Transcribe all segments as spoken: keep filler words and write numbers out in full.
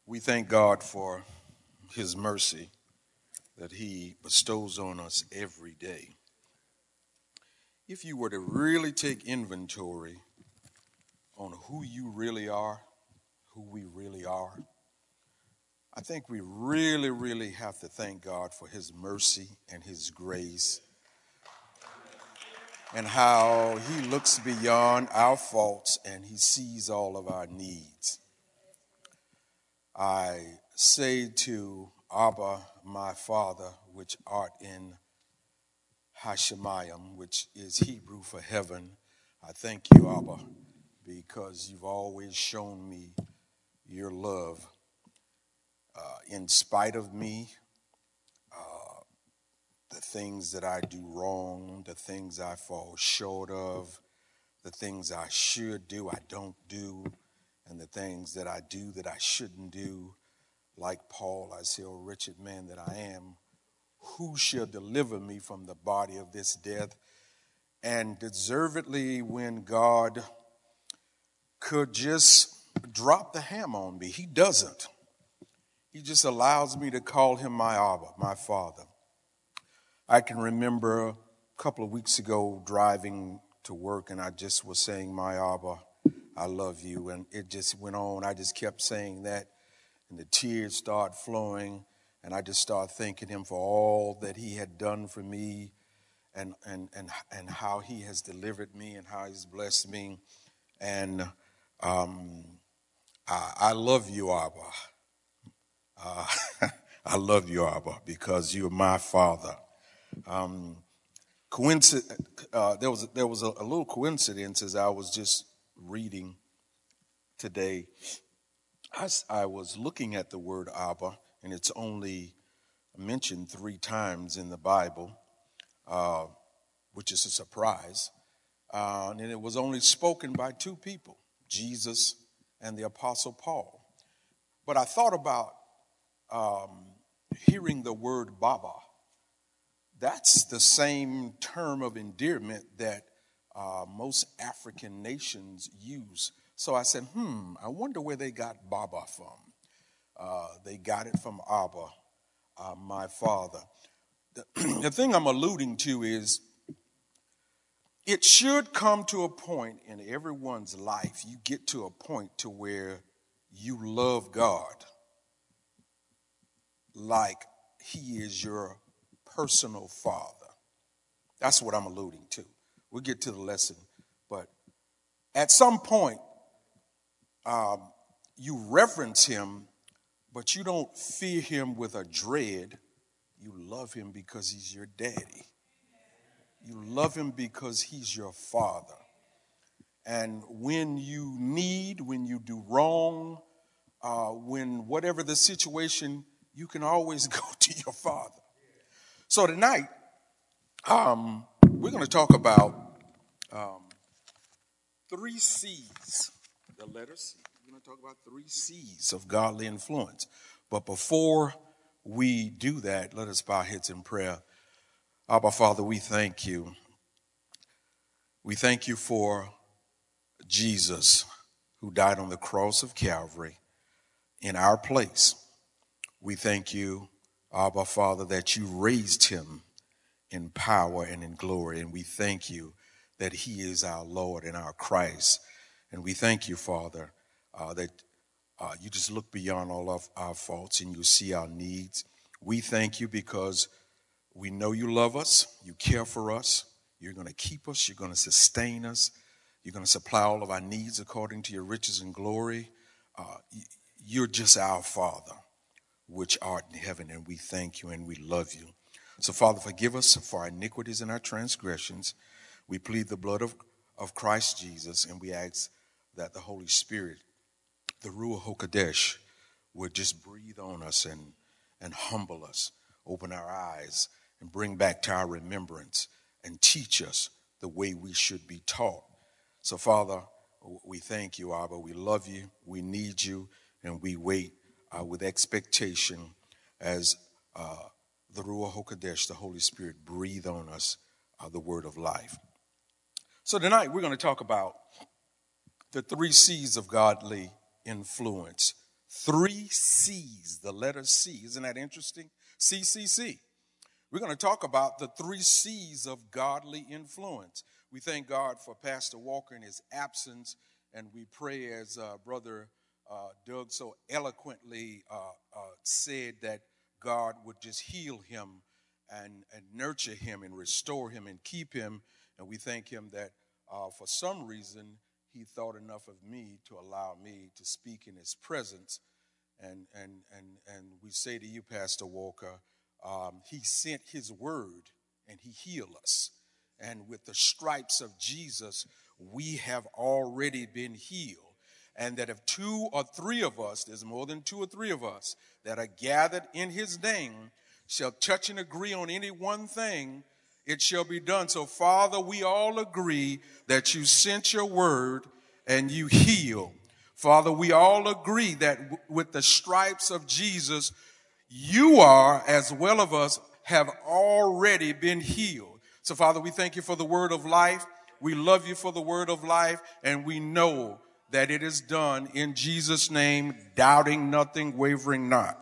We thank God for his mercy that he bestows on us every day. If you were to really take inventory on who you really are, who we really are, I think we really, really have to thank God for his mercy and his grace and how he looks beyond our faults and he sees all of our needs. I say to Abba, my Father, which art in Hashemayim, which is Hebrew for heaven, I thank you, Abba, because you've always shown me your love. Uh, in spite of me, uh, the things that I do wrong, the things I fall short of, the things I should do, I don't do, and the things that I do that I shouldn't do. Like Paul, I say, oh, wretched man that I am, who shall deliver me from the body of this death? And deservedly, when God could just drop the hammer on me, he doesn't. He just allows me to call him my Abba, my Father. I can remember a couple of weeks ago driving to work, and I just was saying, my Abba, I love you. And it just went on. I just kept saying that, and the tears started flowing, and I just started thanking him for all that he had done for me and and and, and how he has delivered me and how he's blessed me. And um, I, I love you, Abba. Uh, I love you, Abba, because you're my Father. Um, coincidence, uh, there was there was a, a little coincidence as I was just reading today. I, I was looking at the word Abba, and it's only mentioned three times in the Bible, uh, which is a surprise. Uh, and it was only spoken by two people, Jesus and the Apostle Paul. But I thought about um, hearing the word Baba. That's the same term of endearment that uh, most African nations use. So I said, hmm, I wonder where they got Baba from. Uh, they got it from Abba, uh, my Father. The, the thing I'm alluding to is it should come to a point in everyone's life, you get to a point to where you love God like he is your personal Father. That's what I'm alluding to. We'll get to the lesson. But at some point, um, you reverence him, but you don't fear him with a dread. You love him because he's your daddy. You love him because he's your Father. And when you need, when you do wrong, uh, when whatever the situation, you can always go to your Father. So tonight, um, we're going to talk about um, three C's, the letter C. We're going to talk about three C's of godly influence. But before we do that, let us bow our heads in prayer. Abba, Father, we thank you. We thank you for Jesus, who died on the cross of Calvary in our place. We thank you, Abba, Father, that you raised him in power and in glory. And we thank you that he is our Lord and our Christ. And we thank you, Father, uh, that uh, you just look beyond all of our faults and you see our needs. We thank you because we know you love us, you care for us, you're going to keep us, you're going to sustain us, you're going to supply all of our needs according to your riches and glory. Uh, you're just our Father, which art in heaven, and we thank you and we love you. So, Father, forgive us for our iniquities and our transgressions. We plead the blood of, of Christ Jesus, and we ask that the Holy Spirit, the Ruach HaKodesh, would just breathe on us and, and humble us, open our eyes, and bring back to our remembrance and teach us the way we should be taught. So, Father, we thank you, Abba. We love you, we need you, and we wait uh, with expectation as uh, the Ruach HaKodesh, the Holy Spirit, breathe on us uh, the word of life. So tonight we're going to talk about the three C's of godly influence. Three C's, the letter C. Isn't that interesting? C C C. We're going to talk about the three C's of godly influence. We thank God for Pastor Walker in his absence, and we pray as uh, Brother uh, Doug so eloquently uh, uh, said that God would just heal him and, and nurture him and restore him and keep him. And we thank him that uh, for some reason he thought enough of me to allow me to speak in his presence. And, and, and, and we say to you, Pastor Walker, Um, he sent his word and he healed us. And with the stripes of Jesus, we have already been healed. And that if two or three of us, there's more than two or three of us, that are gathered in his name, shall touch and agree on any one thing, it shall be done. So, Father, we all agree that you sent your word and you heal. Father, we all agree that w- with the stripes of Jesus, you are, as well of us, have already been healed. So, Father, we thank you for the word of life. We love you for the word of life, and we know that it is done in Jesus' name, doubting nothing, wavering not.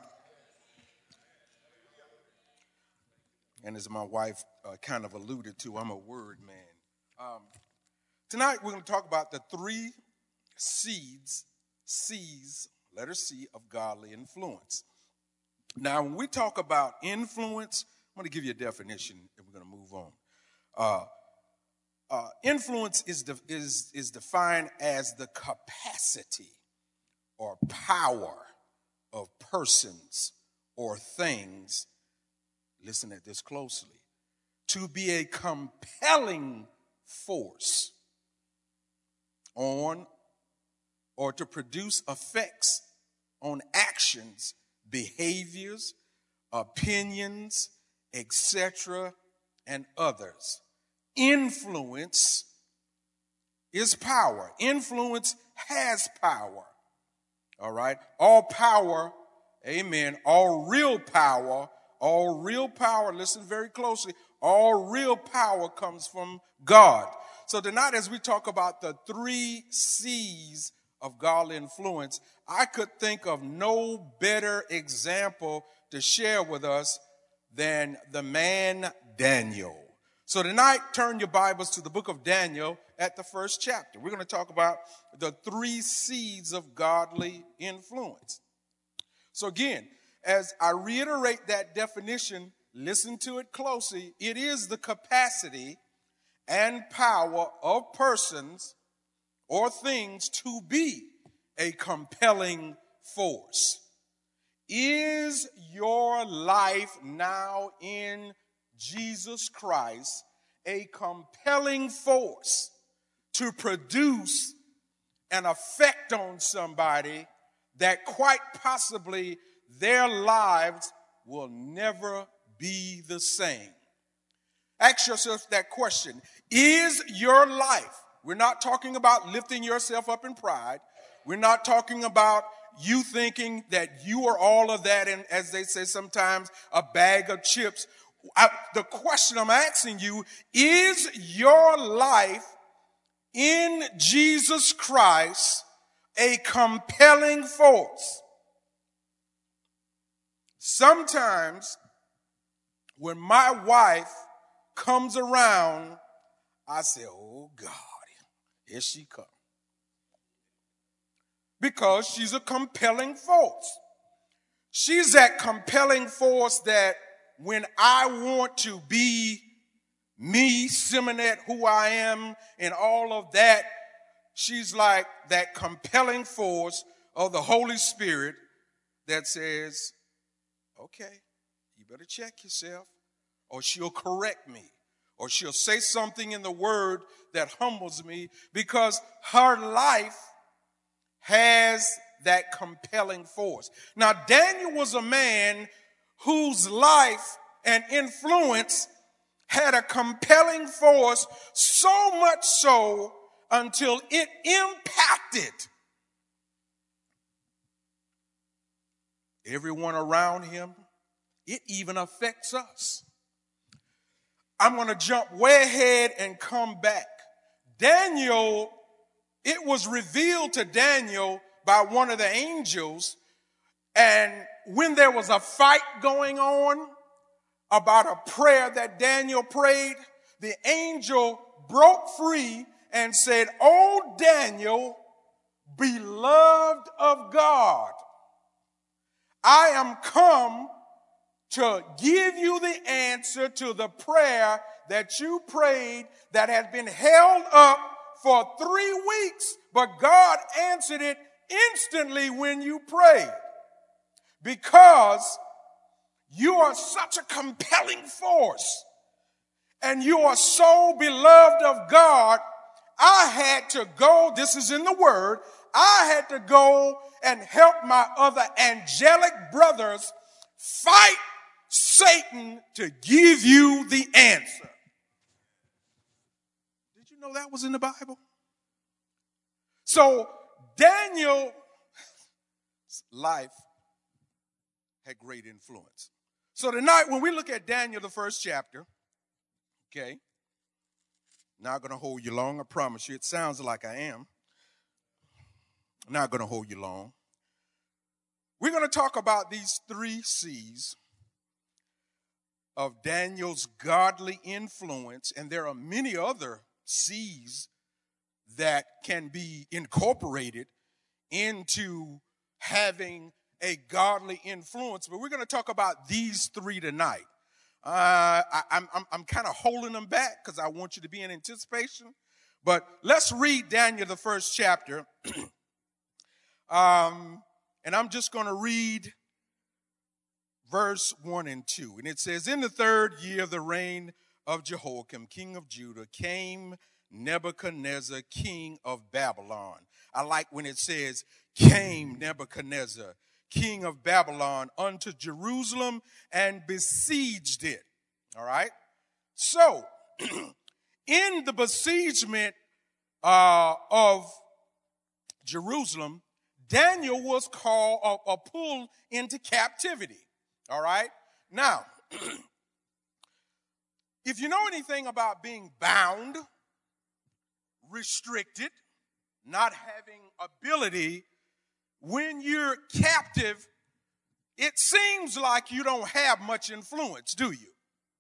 And as my wife uh, kind of alluded to, I'm a word man. Um, tonight, we're going to talk about the three seeds, C's, letter C, of godly influence. Now, when we talk about influence, I'm going to give you a definition and we're going to move on. Uh, uh, influence is, de- is, is defined as the capacity or power of persons or things, listen at this closely, to be a compelling force on or to produce effects on actions, behaviors, opinions, et cetera, and others. Influence is power. Influence has power. All right? All power, amen, all real power, all real power, listen very closely, all real power comes from God. So tonight as we talk about the three C's of godly influence, I could think of no better example to share with us than the man Daniel. So tonight, turn your Bibles to the book of Daniel at the first chapter. We're going to talk about the three C's of godly influence. So again, as I reiterate that definition, listen to it closely. It is the capacity and power of persons or things to be a compelling force. Is your life now in Jesus Christ a compelling force to produce an effect on somebody that quite possibly their lives will never be the same? Ask yourself that question. Is your life, we're not talking about lifting yourself up in pride. We're not talking about you thinking that you are all of that and, as they say sometimes, a bag of chips. I, the question I'm asking you, is your life in Jesus Christ a compelling force? Sometimes when my wife comes around, I say, oh God, here she comes. Because she's a compelling force. She's that compelling force that when I want to be me, Simonette, who I am, and all of that, she's like that compelling force of the Holy Spirit that says, okay, you better check yourself, or she'll correct me, or she'll say something in the word that humbles me, because her life has that compelling force. Now, Daniel was a man whose life and influence had a compelling force, so much so until it impacted everyone around him. It even affects us. I'm going to jump way ahead and come back. Daniel, it was revealed to Daniel by one of the angels And when there was a fight going on about a prayer that Daniel prayed, the angel broke free and said, "O Daniel, beloved of God, I am come to give you the answer to the prayer that you prayed that had been held up for three weeks, but God answered it instantly when you prayed. Because you are such a compelling force and you are so beloved of God, I had to go, this is in the word, I had to go and help my other angelic brothers fight Satan to give you the answer." Did you know that was in the Bible? So Daniel's life had great influence. So tonight, when we look at Daniel, the first chapter, okay, not going to hold you long, I promise you. It sounds like I am. Not going to hold you long. We're going to talk about these three C's of Daniel's godly influence, and there are many other C's that can be incorporated into having a godly influence, but we're going to talk about these three tonight. Uh, I, I'm, I'm, I'm kind of holding them back because I want you to be in anticipation, but let's read Daniel, the first chapter, um, and I'm just going to read verse one and two, and it says, "In the third year of the reign of Jehoiakim, king of Judah, came Nebuchadnezzar, king of Babylon." I like when it says, "Came Nebuchadnezzar, king of Babylon, unto Jerusalem and besieged it." All right? So, in the besiegement uh, of Jerusalem, Daniel was called or, or pulled into captivity. All right? Now, if you know anything about being bound, restricted, not having ability, when you're captive, it seems like you don't have much influence, do you?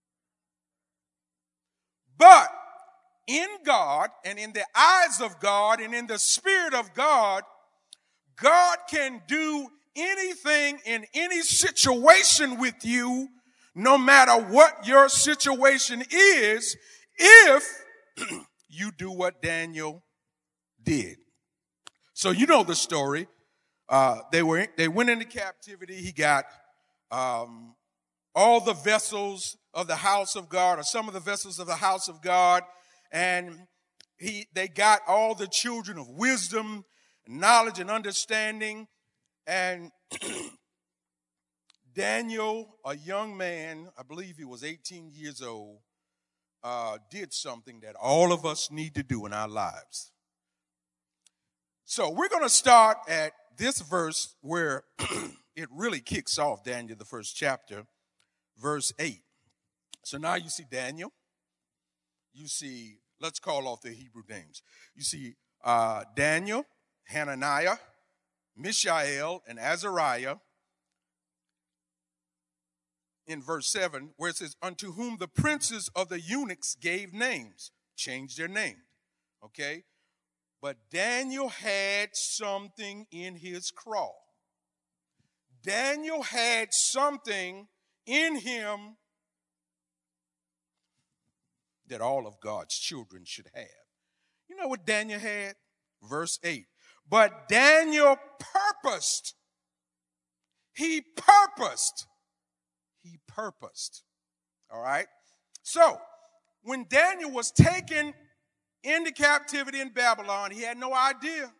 But in God and in the eyes of God and in the Spirit of God, God can do anything in any situation with you, no matter what your situation is, if you do what Daniel did. So you know the story. Uh, they were they went into captivity. He got um, all the vessels of the house of God, or some of the vessels of the house of God, and he they got all the children of wisdom, knowledge, and understanding. And Daniel, a young man, I believe he was eighteen years old, uh, did something that all of us need to do in our lives. So we're going to start at this verse where it really kicks off Daniel, the first chapter, verse eight. So now you see Daniel. You see, let's call off the Hebrew names. You see uh, Daniel, Hananiah, Mishael, and Azariah in verse seven, where it says, "Unto whom the princes of the eunuchs gave names," changed their name, okay? But Daniel had something in his craw. Daniel had something in him that all of God's children should have. You know what Daniel had? Verse eight. "But Daniel purposed." He purposed. He purposed. All right? So, when Daniel was taken into captivity in Babylon, he had no idea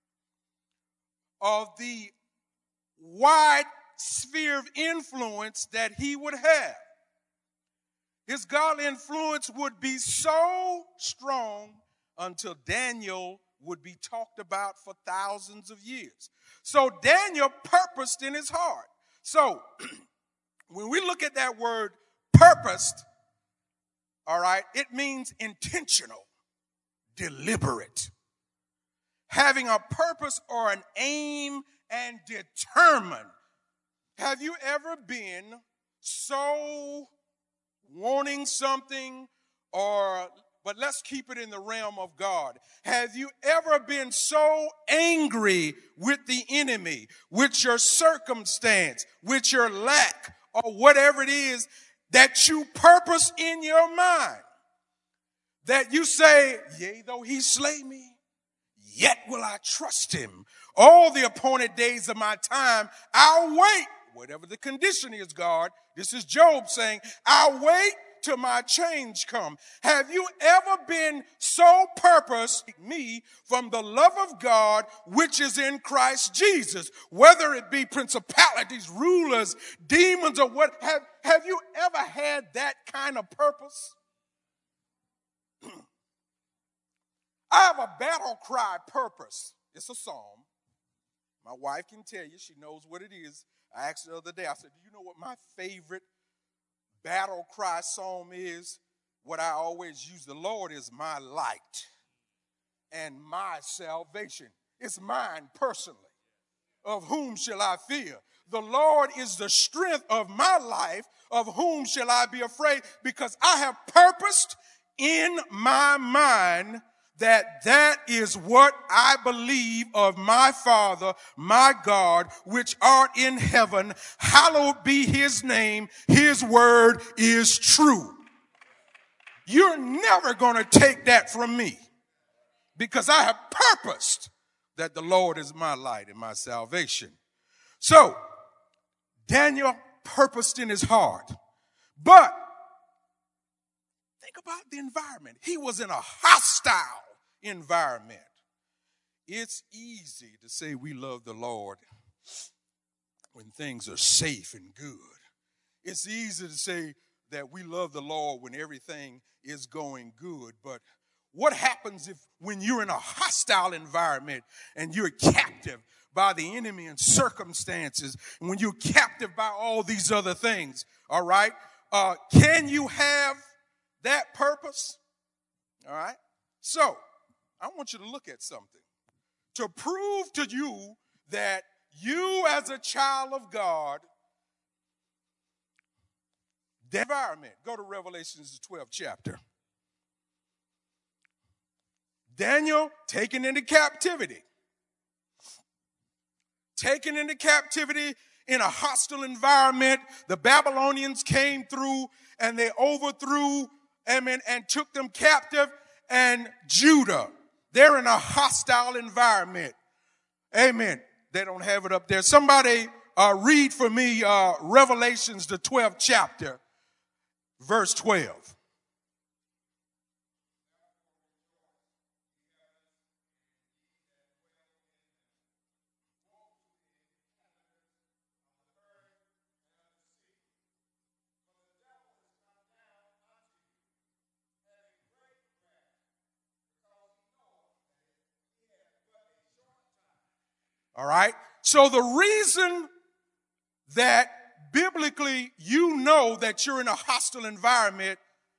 of the wide sphere of influence that he would have. His godly influence would be so strong until Daniel would be talked about for thousands of years. So Daniel purposed in his heart. So when we look at that word purposed, all right, it means intentional, deliberate, having a purpose or an aim and determined. Have you ever been so wanting something, or, but let's keep it in the realm of God. Have you ever been so angry with the enemy, with your circumstance, with your lack, or whatever it is that you purpose in your mind, that you say, yea, though he slay me, yet will I trust him. All the appointed days of my time, I'll wait. Whatever the condition is, God, this is Job saying, I'll wait till my change come. Have you ever been so purposed, me, from the love of God, which is in Christ Jesus, whether it be principalities, rulers, demons, or what, have, have you ever had that kind of purpose? I have a battle cry purpose. It's a psalm. My wife can tell you, she knows what it is. I asked her the other day, I said, do you know what my favorite battle cry psalm is? What I always use, the Lord is my light and my salvation. It's mine personally. Of whom shall I fear? The Lord is the strength of my life. Of whom shall I be afraid? Because I have purposed in my mind that that is what I believe of my Father, my God, which art in heaven. Hallowed be his name. His word is true. You're never going to take that from me, because I have purposed that the Lord is my light and my salvation. So Daniel purposed in his heart, but think about the environment. He was in a hostile environment. It's easy to say we love the Lord when things are safe and good. It's easy to say that we love the Lord when everything is going good. But what happens if when you're in a hostile environment and you're captive by the enemy and circumstances, and when you're captive by all these other things, all right? Uh, can you have that purpose? All right? So, I want you to look at something to prove to you that you as a child of God, the environment. Go to Revelations, the twelfth chapter. Daniel taken into captivity. Taken into captivity in a hostile environment. The Babylonians came through and they overthrew, amen, and took them captive. And Judah, they're in a hostile environment. Amen. They don't have it up there. Somebody uh, read for me uh, Revelations, the twelfth chapter, verse twelve. All right. So the reason that biblically you know that you're in a hostile environment,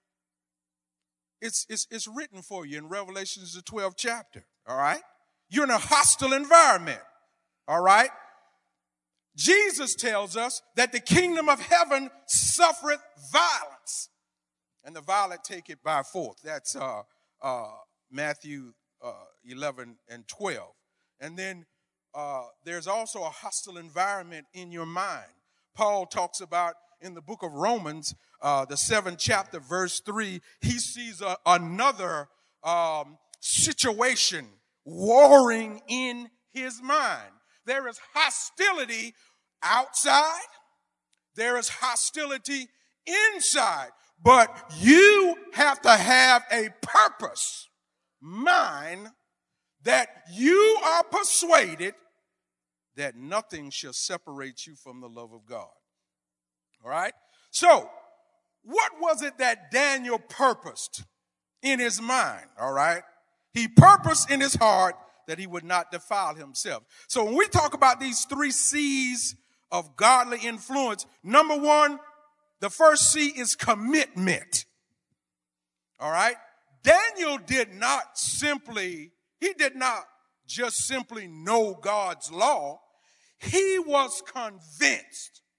it's, it's, it's written for you in Revelations, the twelfth chapter. All right. You're in a hostile environment. All right. Jesus tells us that the kingdom of heaven suffereth violence, and the violent take it by force. That's uh, uh, Matthew uh, eleven and twelve. And then Uh, there's also a hostile environment in your mind. Paul talks about in the book of Romans, uh, the seventh chapter, verse three, he sees a, another um, situation warring in his mind. There is hostility outside. There is hostility inside. But you have to have a purpose, mind, that you are persuaded that nothing shall separate you from the love of God. All right? So, what was it that Daniel purposed in his mind? All right? He purposed in his heart that he would not defile himself. So, when we talk about these three C's of godly influence, number one, the first C is commitment. All right? Daniel did not simply, he did not just simply know God's law. He was convinced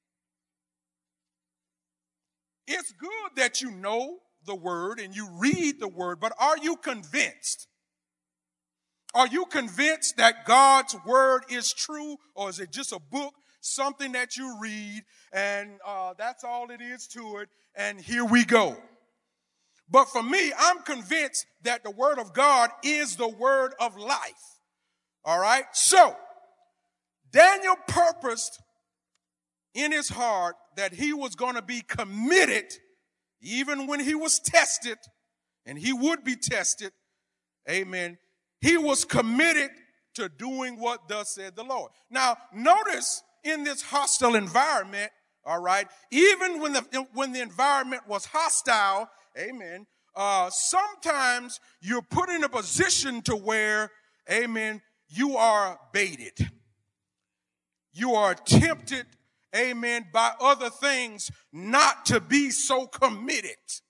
It's good that you know the word and you read the word, but are you convinced? Are you convinced that God's word is true, or is it just a book, something that you read, and uh, that's all it is to it, and here we go? But for me, I'm convinced that the word of God is the word of life. All right? So, Daniel purposed in his heart that he was going to be committed even when he was tested, and he would be tested. Amen. He was committed to doing what thus said the Lord. Now, notice in this hostile environment, all right, even when the, when the environment was hostile, amen, uh, sometimes you're put in a position to where, amen, you are baited. You are tempted, amen, by other things not to be so committed.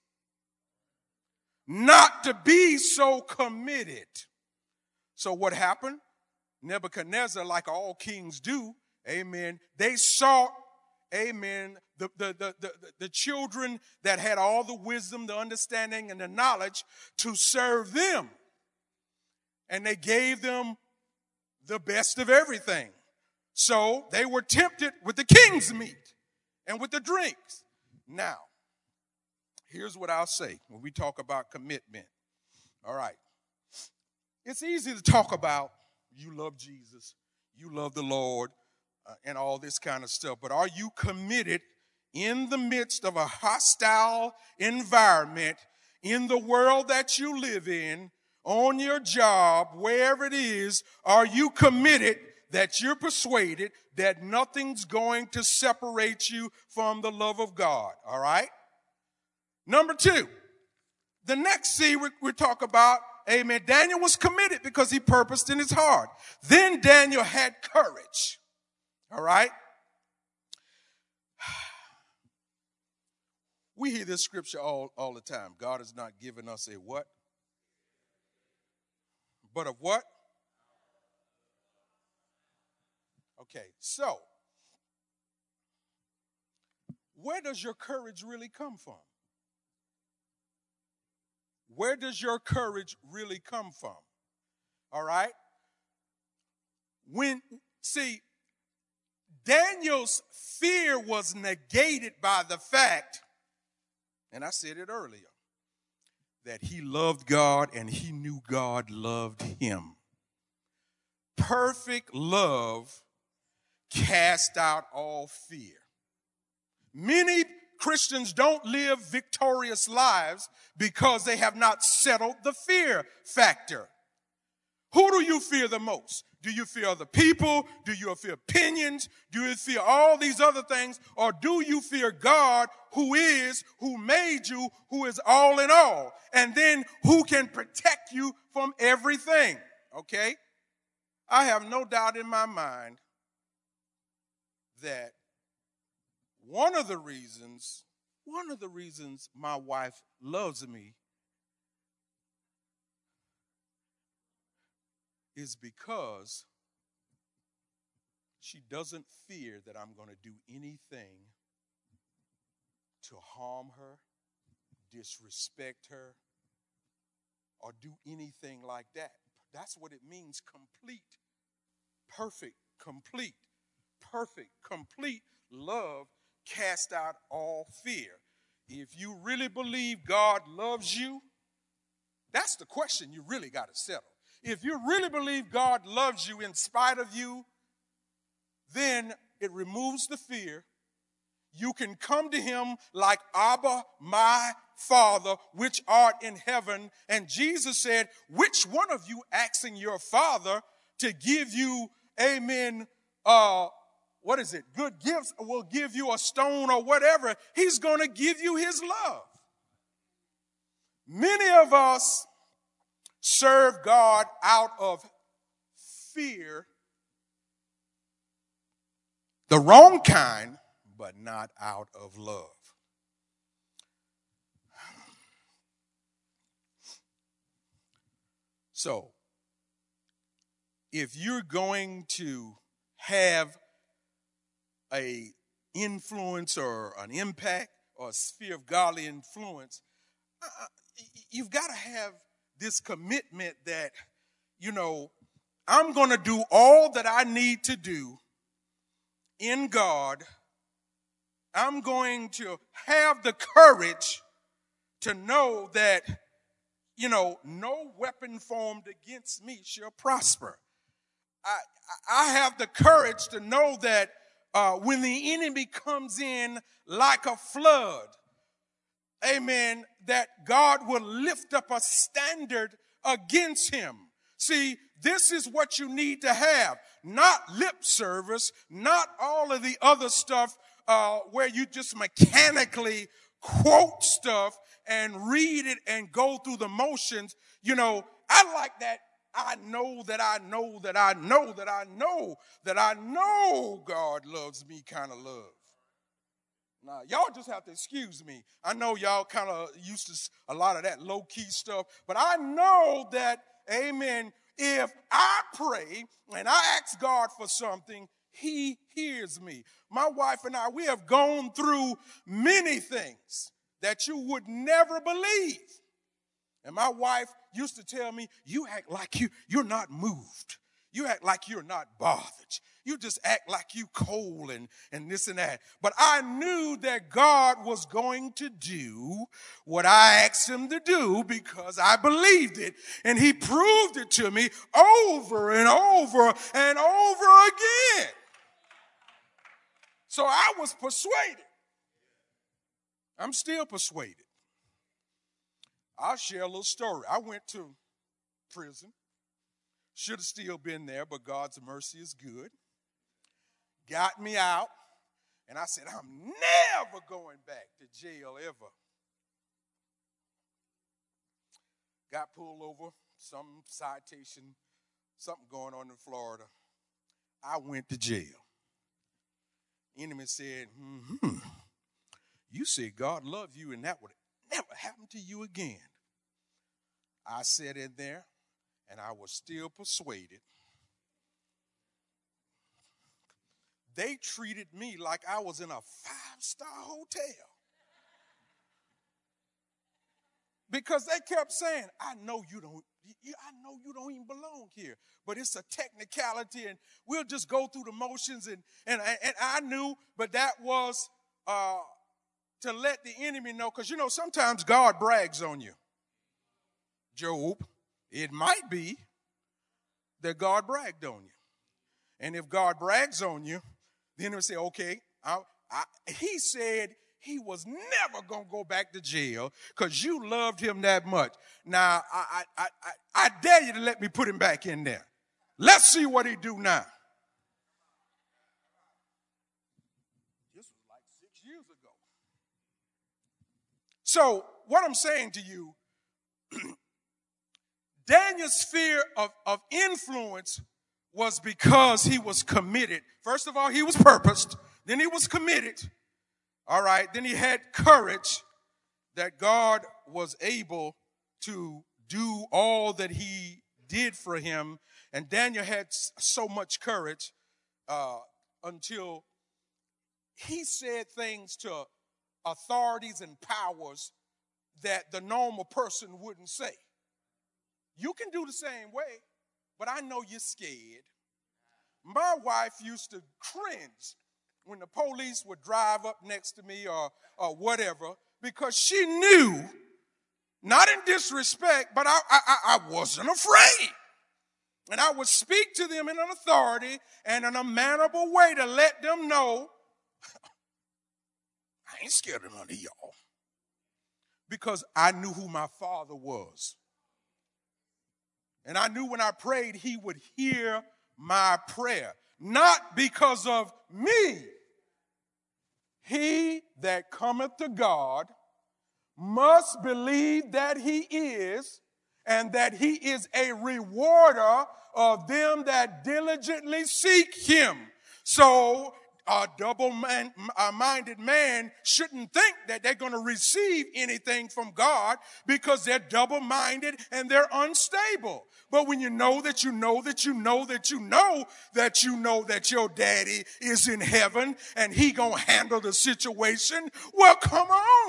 Not to be so committed. So what happened? Nebuchadnezzar, like all kings do, amen, they sought, amen, the, the, the, the, the children that had all the wisdom, the understanding, and the knowledge to serve them. And they gave them the best of everything. So they were tempted with the king's meat and with the drinks. Now, here's what I'll say when we talk about commitment. All right. It's easy to talk about you love Jesus, you love the Lord, uh, and all this kind of stuff. But are you committed in the midst of a hostile environment, in the world that you live in, on your job, wherever it is? Are you committed that you're persuaded that nothing's going to separate you from the love of God? All right? Number two, the next C we, we talk about, amen, Daniel was committed because he purposed in his heart. Then Daniel had courage. All right? We hear this scripture all, all the time. God has not given us a what? But of what? Okay, so where does your courage really come from? Where does your courage really come from? All right? When, see, Daniel's fear was negated by the fact, and I said it earlier, that he loved God and he knew God loved him. Perfect love cast out all fear. Many Christians don't live victorious lives because they have not settled the fear factor. Who do you fear the most? Do you fear other people? Do you fear opinions? Do you fear all these other things? Or do you fear God, who is, who made you, who is all in all? And then who can protect you from everything? Okay? I have no doubt in my mind that one of the reasons, one of the reasons my wife loves me is because she doesn't fear that I'm going to do anything to harm her, disrespect her, or do anything like that. That's what it means, complete, perfect, complete, perfect, complete love cast out all fear. If you really believe God loves you, that's the question you really got to settle. If you really believe God loves you in spite of you, then it removes the fear. You can come to him like, Abba, my Father, which art in heaven. And Jesus said, which one of you asking your Father to give you, amen, uh, what is it, good gifts, will give you a stone or whatever? He's going to give you his love. Many of us serve God out of fear, the wrong kind, but not out of love. So, if you're going to have a influence or an impact or sphere of godly influence, uh, you've got to have this commitment that, you know, I'm going to do all that I need to do in God. I'm going to have the courage to know that, you know, no weapon formed against me shall prosper. I, I have the courage to know that uh, when the enemy comes in like a flood, amen, that God will lift up a standard against him. See, this is what you need to have, not lip service, not all of the other stuff uh, where you just mechanically quote stuff and read it and go through the motions. You know, I like that. I know that I know that I know that I know that I know God loves me kind of love. Now, y'all just have to excuse me. I know y'all kind of used to a lot of that low-key stuff, but I know that, amen, if I pray and I ask God for something, he hears me. My wife and I, we have gone through many things that you would never believe. And my wife used to tell me, you act like you, you're not moved. You act like you're not bothered. You just act like you cold and, and this and that. But I knew that God was going to do what I asked him to do because I believed it. And he proved it to me over and over and over again. So I was persuaded. I'm still persuaded. I'll share a little story. I went to prison. Should have still been there, but God's mercy is good. Got me out, and I said, I'm never going back to jail ever. Got pulled over, some citation, something going on in Florida. I went to jail. Enemy said, hmm, you said God loved you, and that would never happen to you again. I sat in there, and I was still persuaded. They treated me like I was in a five-star hotel. Because they kept saying, I know you don't, I know you don't even belong here, but it's a technicality, and we'll just go through the motions, and and, and I knew, but that was uh, to let the enemy know, because you know sometimes God brags on you. Job, it might be that God bragged on you. And if God brags on you, then he'll say, okay, I, I, he said he was never going to go back to jail because you loved him that much. Now, I, I, I, I dare you to let me put him back in there. Let's see what he do now. This was like six years ago. So what I'm saying to you, Daniel's sphere of, of influence was because he was committed. First of all, he was purposed. Then he was committed. All right. Then he had courage that God was able to do all that he did for him. And Daniel had so much courage uh, until he said things to authorities and powers that the normal person wouldn't say. You can do the same way, but I know you're scared. My wife used to cringe when the police would drive up next to me or, or whatever, because she knew, not in disrespect, but I, I, I wasn't afraid. And I would speak to them in an authority and in a mannerable way to let them know, I ain't scared of none of y'all. Because I knew who my father was. And I knew when I prayed, he would hear my prayer. Not because of me. He that cometh to God must believe that he is, and that he is a rewarder of them that diligently seek him. So A double-minded man shouldn't think that they're going to receive anything from God because they're double-minded and they're unstable. But when you know that you know that you know that you know that you know that your daddy is in heaven and he going to handle the situation, well, come on.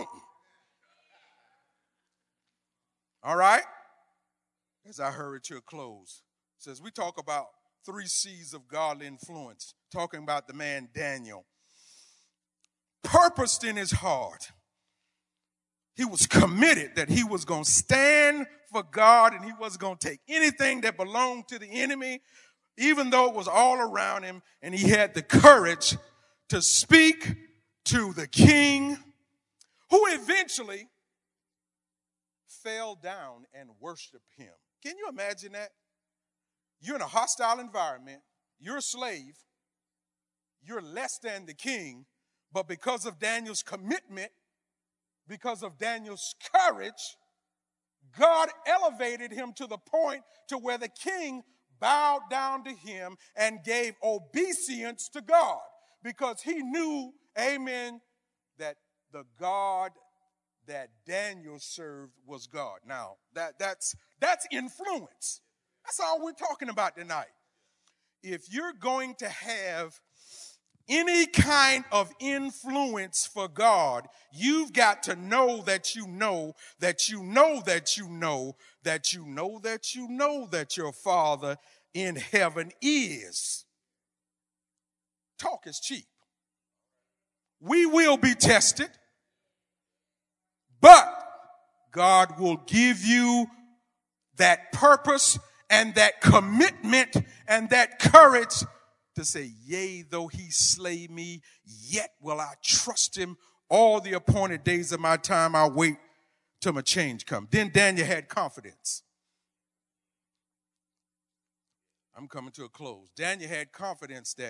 All right? As I hurry to a close, it says we talk about three C's of godly influence, talking about the man Daniel. Purposed in his heart. He was committed that he was going to stand for God and he wasn't going to take anything that belonged to the enemy, even though it was all around him. And he had the courage to speak to the king, who eventually fell down and worshiped him. Can you imagine that? You're in a hostile environment. You're a slave. You're less than the king. But because of Daniel's commitment, because of Daniel's courage, God elevated him to the point to where the king bowed down to him and gave obeisance to God because he knew, amen, that the God that Daniel served was God. Now, that, that's, that's influence. That's all we're talking about tonight. If you're going to have any kind of influence for God, you've got to know that you know that you know that you know that you know that you know that your Father in heaven is. Talk is cheap. We will be tested, but God will give you that purpose and that commitment and that courage to say, yea, though he slay me, yet will I trust him. All the appointed days of my time, I'll wait till my change come. Then Daniel had confidence. I'm coming to a close. Daniel had confidence that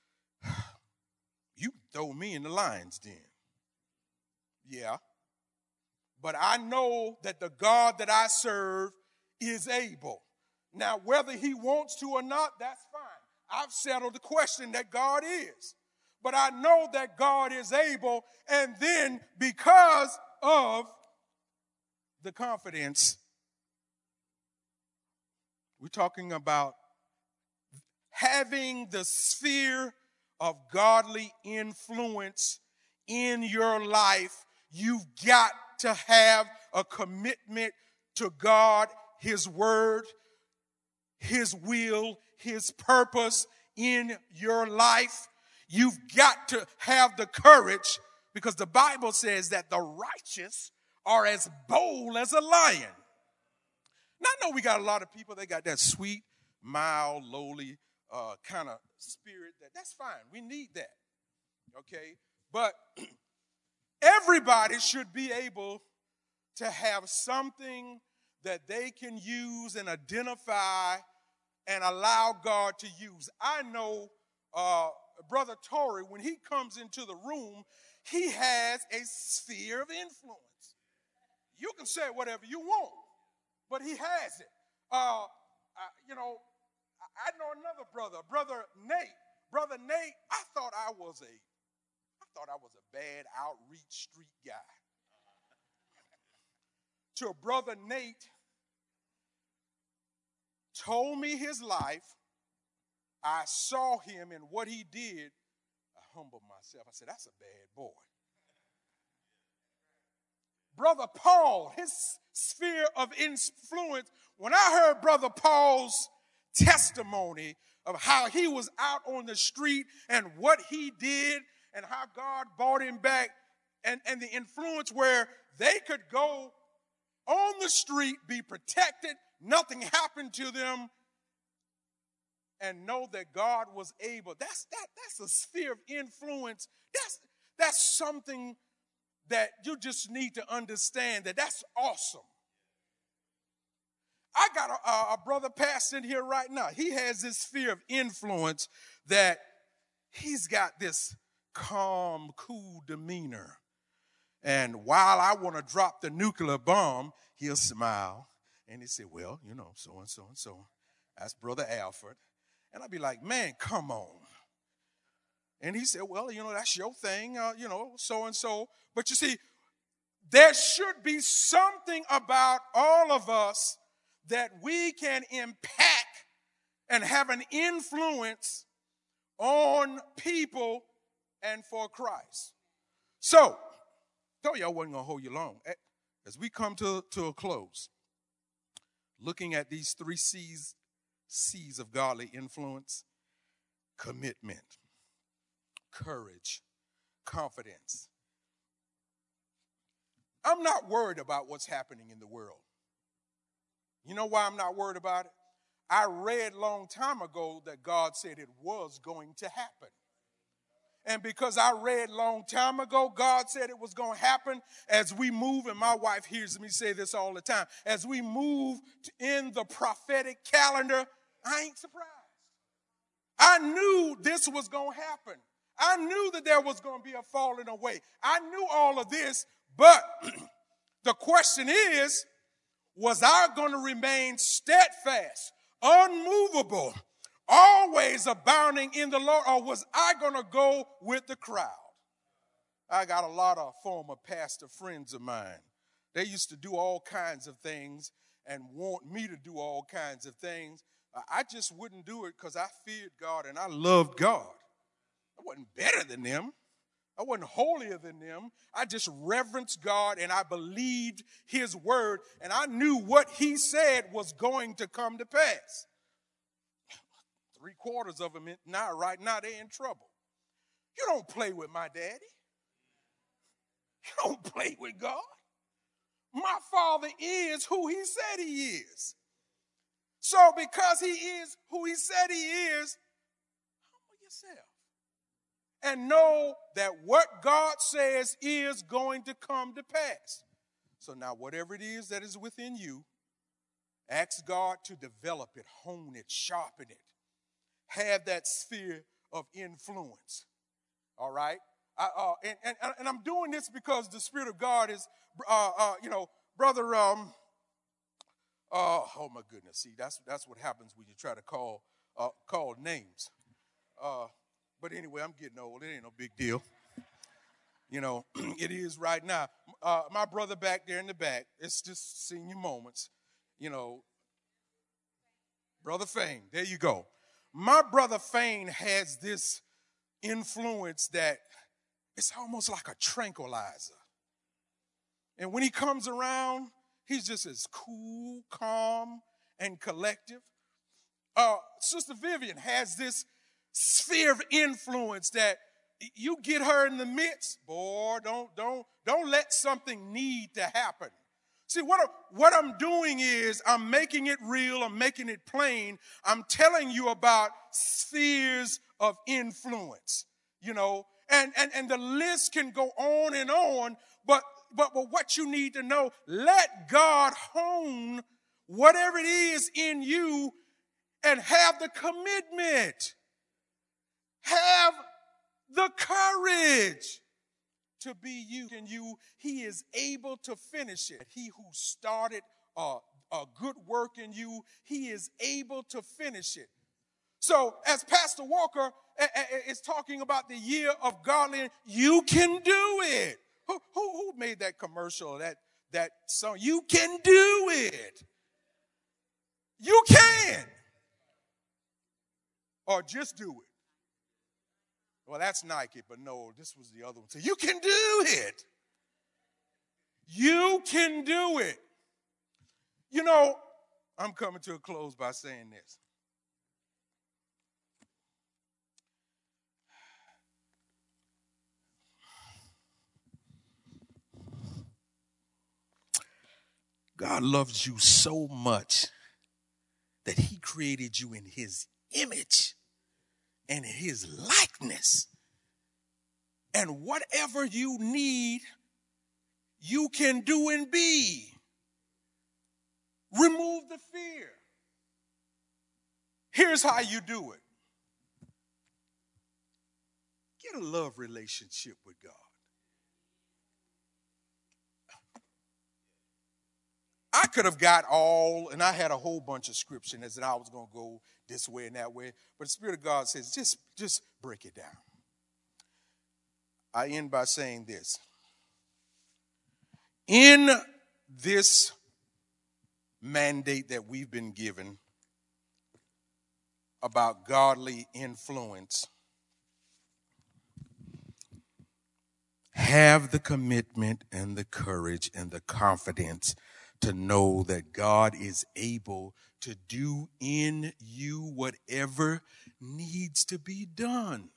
you throw me in the lion's den. Yeah. But I know that the God that I serve is able. Now, whether he wants to or not, that's fine. I've settled the question that God is. But I know that God is able, and then because of the confidence, we're talking about having the sphere of godly influence in your life. You've got to have a commitment to God, his word, his will, his purpose in your life. You've got to have the courage, because the Bible says that the righteous are as bold as a lion. Now, I know we got a lot of people, they got that sweet, mild, lowly uh, kind of spirit. That, that's fine. We need that. Okay? But everybody should be able to have something that they can use and identify and allow God to use. I know uh, Brother Torrey, when he comes into the room, he has a sphere of influence. You can say whatever you want, but he has it. Uh, uh, you know, I know another brother, Brother Nate. Brother Nate, I thought I was a, I thought I was a bad outreach street guy. Till Brother Nate told me his life, I saw him and what he did, I humbled myself. I said, that's a bad boy. Brother Paul, his sphere of influence, when I heard Brother Paul's testimony of how he was out on the street and what he did and how God brought him back, and, and the influence where they could go on the street, be protected, nothing happened to them, and know that God was able. That's that. That's a sphere of influence. That's that's something that you just need to understand. That that's awesome. I got a, a brother pastor in here right now. He has this sphere of influence that he's got this calm, cool demeanor. And while I want to drop the nuclear bomb, he'll smile. And he said, well, you know, so and so and so. That's Brother Alfred. And I'd be like, man, come on. And he said, well, you know, that's your thing, uh, you know, so and so. But you see, there should be something about all of us that we can impact and have an influence on people and for Christ. So, told you I wasn't going to hold you long. As we come to, to a close, looking at these three C's, C's of godly influence: commitment, courage, confidence. I'm not worried about what's happening in the world. You know why I'm not worried about it? I read long time ago that God said it was going to happen. And because I read long time ago, God said it was going to happen as we move, and my wife hears me say this all the time, as we move in the prophetic calendar, I ain't surprised. I knew this was going to happen. I knew that there was going to be a falling away. I knew all of this, but the question is, was I going to remain steadfast, unmovable, always abounding in the Lord, or was I going to go with the crowd? I got a lot of former pastor friends of mine. They used to do all kinds of things and want me to do all kinds of things. I just wouldn't do it because I feared God and I loved God. I wasn't better than them. I wasn't holier than them. I just reverenced God and I believed his word, and I knew what he said was going to come to pass. Three quarters of them now, right now, they're in trouble. You don't play with my daddy. You don't play with God. My father is who he said he is. So because he is who he said he is, humble yourself. And know that what God says is going to come to pass. So now whatever it is that is within you, ask God to develop it, hone it, sharpen it. Have that sphere of influence. All right? I, uh, and, and, and I'm doing this because the Spirit of God is, uh, uh, you know, brother, um, uh, oh my goodness. See, that's that's what happens when you try to call uh, call names. Uh, but anyway, I'm getting old. It ain't no big deal. You know, it is right now. Uh, my brother back there in the back, it's just senior moments. You know, Brother Fain, there you go. My brother Fain has this influence that it's almost like a tranquilizer. And when he comes around, he's just as cool, calm, and collective. Uh, Sister Vivian has this sphere of influence that you get her in the midst, boy, don't, don't, don't let something need to happen. See, what, I, what I'm doing is I'm making it real. I'm making it plain. I'm telling you about spheres of influence, you know, and, and, and the list can go on and on. But, but, but what you need to know, let God hone whatever it is in you and have the commitment. Have the courage to be you. And you, he is able to finish it. He who started a, a good work in you, he is able to finish it. So as Pastor Walker is talking about the year of godliness, you can do it. Who, who, who made that commercial, that, that song? You can do it. You can. Or just do it. Well, that's Nike, but no, this was the other one. So you can do it. You can do it. You know, I'm coming to a close by saying this. God loves you so much that he created you in his image and his likeness. And whatever you need, you can do and be. Remove the fear. Here's how you do it. Get a love relationship with God. I could have got all, and I had a whole bunch of scriptures that I was going to go this way and that way. But the Spirit of God says, just, just break it down. I end by saying this. In this mandate that we've been given about godly influence, have the commitment and the courage and the confidence to know that God is able to do in you whatever needs to be done.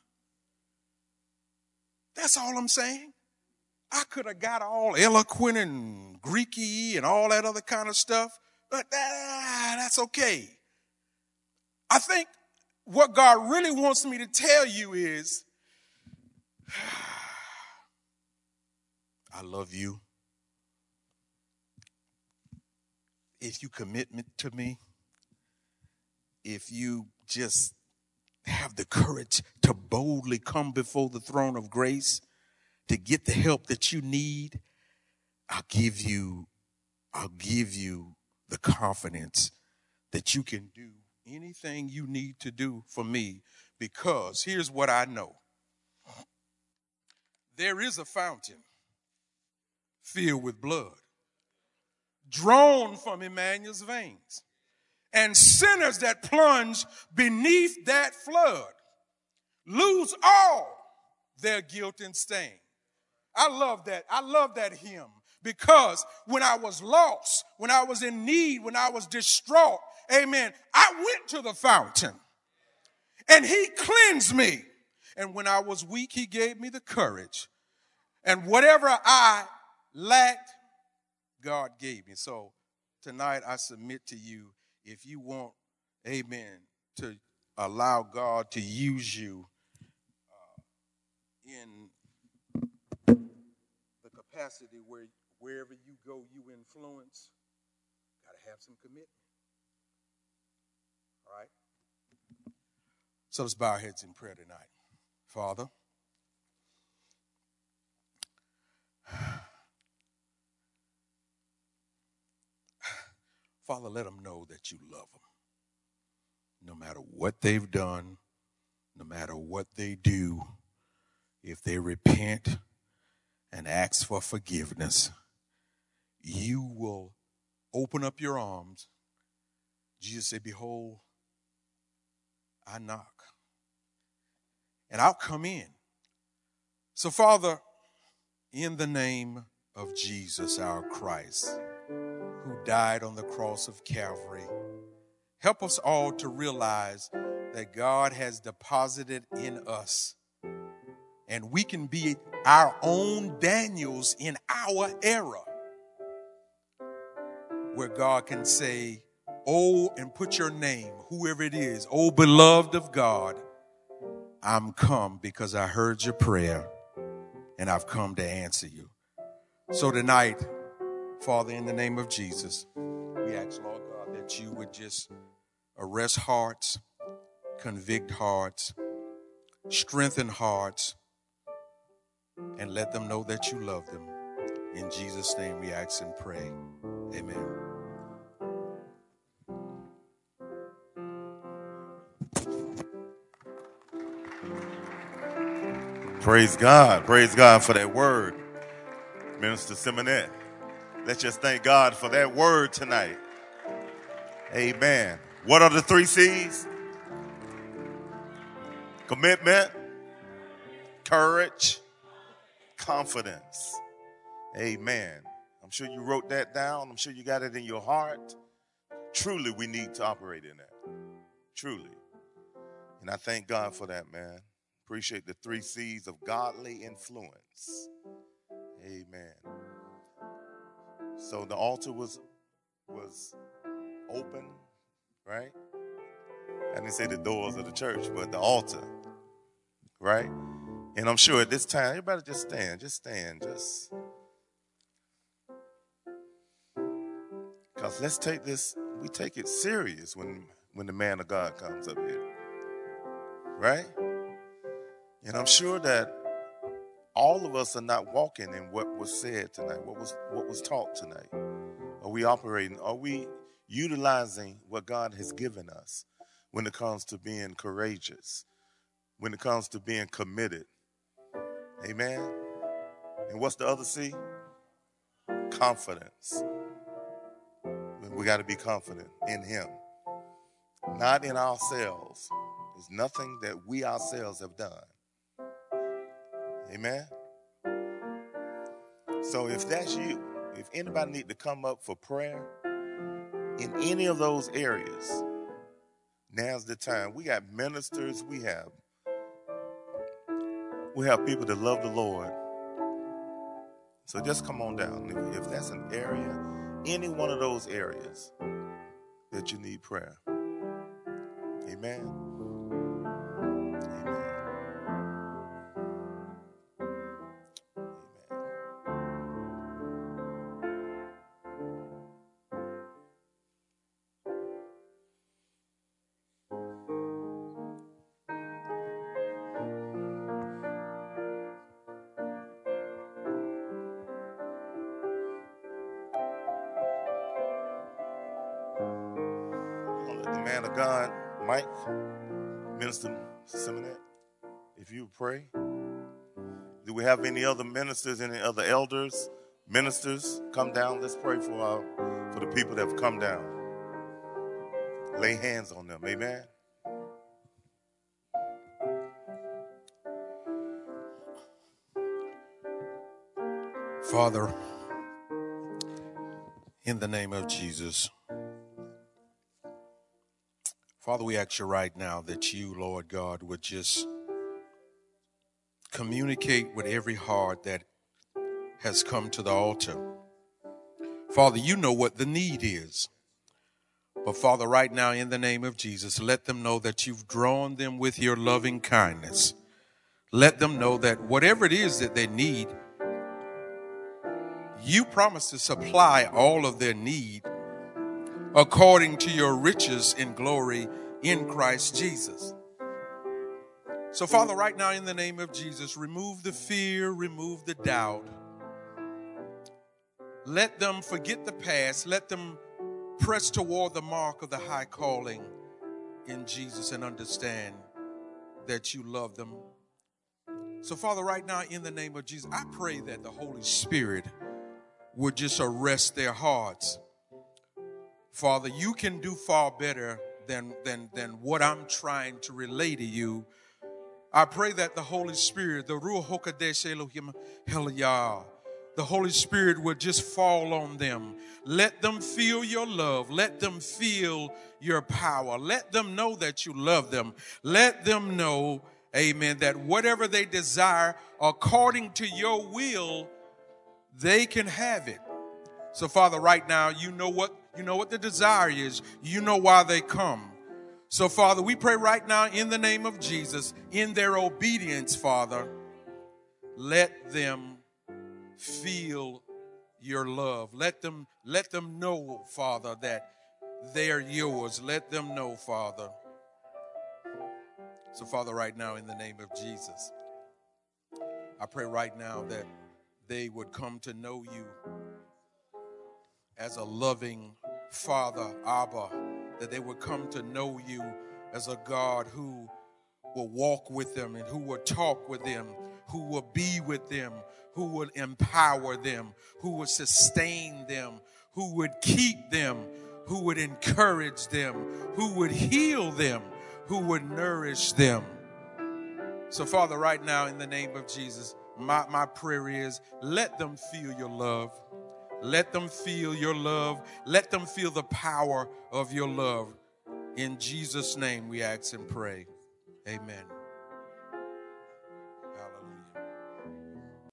That's all I'm saying. I could have got all eloquent and Greeky and all that other kind of stuff, but ah, that's okay. I think what God really wants me to tell you is, I love you. If you commit to me, if you just have the courage to boldly come before the throne of grace to get the help that you need, I'll give you, I'll give you the confidence that you can do anything you need to do for me, because here's what I know. There is a fountain filled with blood, drawn from Emmanuel's veins, and sinners that plunge beneath that flood lose all their guilt and stain. I love that. I love that hymn, because when I was lost, when I was in need, when I was distraught, amen, I went to the fountain and he cleansed me. And when I was weak, he gave me the courage. And whatever I lacked, God gave me. So tonight I submit to you, if you want, amen, to allow God to use you uh, in the capacity where wherever you go, you influence, got to have some commitment. All right? So let's bow our heads in prayer tonight. Father, Father, let them know that you love them. No matter what they've done, no matter what they do, if they repent and ask for forgiveness, you will open up your arms. Jesus said, behold, I knock, and I'll come in. So, Father, in the name of Jesus, our Christ, who died on the cross of Calvary, help us all to realize that God has deposited in us, and we can be our own Daniels in our era, where God can say, oh, and put your name, whoever it is, oh, beloved of God, I'm come because I heard your prayer and I've come to answer you. So tonight, Father, in the name of Jesus, we ask, Lord God, that you would just arrest hearts, convict hearts, strengthen hearts, and let them know that you love them. In Jesus' name we ask and pray. Amen. Praise God. Praise God for that word, Minister Simonette. Let's just thank God for that word tonight. Amen. What are the three C's? Commitment, courage, confidence. Amen. I'm sure you wrote that down. I'm sure you got it in your heart. Truly, we need to operate in that. Truly. And I thank God for that, man. Appreciate the three C's of godly influence. Amen. So the altar was was open, right? I didn't say the doors of the church, but the altar, right? And I'm sure at this time, everybody just stand, just stand, just. Because let's take this, we take it serious when, when the man of God comes up here, right? And I'm sure that all of us are not walking in what was said tonight, what was what was taught tonight. Are we operating? Are we utilizing what God has given us when it comes to being courageous, when it comes to being committed? Amen. And what's the other C? Confidence. We got to be confident in him, not in ourselves. There's nothing that we ourselves have done. Amen. So if that's you, if anybody need to come up for prayer in any of those areas, now's the time. We got ministers, we have we have people that love the Lord. So just come on down. If, if that's an area, any one of those areas that you need prayer. Amen. Amen. The man of God, Mike, Minister Simonette, if you pray. Do we have any other ministers, any other elders, ministers? Come down. Let's pray for our, for the people that have come down. Lay hands on them. Amen. Father, in the name of Jesus, Father, we ask you right now that you, Lord God, would just communicate with every heart that has come to the altar. Father, you know what the need is. But Father, right now, in the name of Jesus, let them know that you've drawn them with your loving kindness. Let them know that whatever it is that they need, you promise to supply all of their need according to your riches in glory in Christ Jesus. So, Father, right now, in the name of Jesus, remove the fear, remove the doubt. Let them forget the past. Let them press toward the mark of the high calling in Jesus and understand that you love them. So, Father, right now, in the name of Jesus, I pray that the Holy Spirit would just arrest their hearts. Father, you can do far better than, than, than what I'm trying to relay to you. I pray that the Holy Spirit, the Ruach HaKodesh Elohim Heliyah, the Holy Spirit would just fall on them. Let them feel your love. Let them feel your power. Let them know that you love them. Let them know, amen, that whatever they desire according to your will, they can have it. So, Father, right now, you know what you know what the desire is. You know why they come. So, Father, we pray right now in the name of Jesus, in their obedience, Father, let them feel your love. Let them let them know, Father, that they are yours. Let them know, Father. So, Father, right now, in the name of Jesus, I pray right now that they would come to know you as a loving Father, Abba, that they would come to know you as a God who will walk with them and who will talk with them, who will be with them, who will empower them, who will sustain them, who would keep them, who would encourage them, who would heal them, who would nourish them. So, Father, right now, in the name of Jesus, my, my prayer is, let them feel your love. Let them feel your love. Let them feel the power of your love. In Jesus' name we ask and pray. Amen.